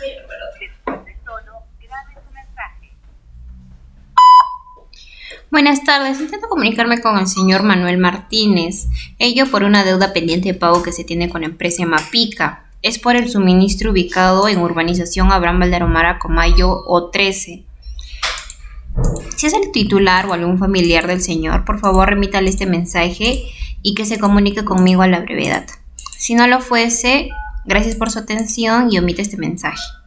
Después de tono, grabe su mensaje. Buenas tardes, intento comunicarme con el señor Manuel Martínez, ello por una deuda pendiente de pago que se tiene con la empresa Mapica. Es por el suministro ubicado en urbanización Abraham Valderomara, Comayo O13. Si es el titular o algún familiar del señor, por favor remítale este mensaje y que se comunique conmigo a la brevedad. Si no lo fuese, gracias por su atención y omite este mensaje.